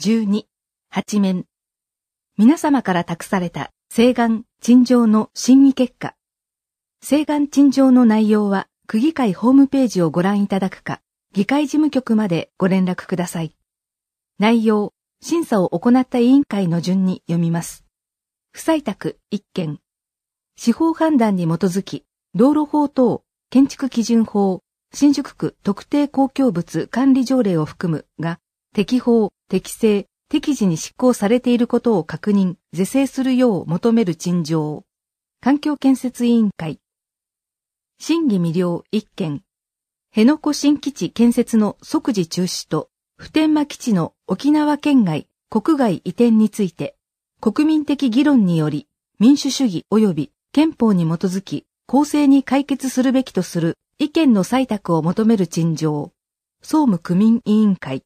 12、8面。皆様から託された請願陳情の審議結果。請願陳情の内容は区議会ホームページをご覧いただくか、議会事務局までご連絡ください。内容、審査を行った委員会の順に読みます。不採択1件。司法判断に基づき、道路法等、建築基準法、新宿区特定公共物管理条例を含むが、適法、適正、適時に執行されていることを確認、是正するよう求める陳情。環境建設委員会。審議未了1件。辺野古新基地建設の即時中止と、普天間基地の沖縄県外、国外移転について、国民的議論により、民主主義及び憲法に基づき、公正に解決するべきとする意見の採択を求める陳情。総務区民委員会。